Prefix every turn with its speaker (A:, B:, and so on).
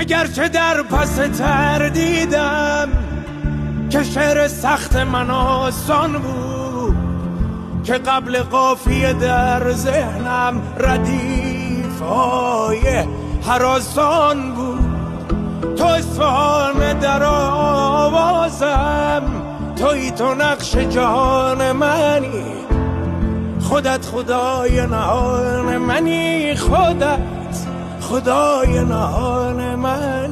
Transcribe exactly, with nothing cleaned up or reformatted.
A: اگرچه در پس تردیدم که شعر سخت من آسان بود، که قبل قافیه در ذهنم ردیف‌های هراسان بود. تو اصفهان در آوازم، توی تو نقش جان منی، خودت خدای نهان منی، خودت خدای نهان من.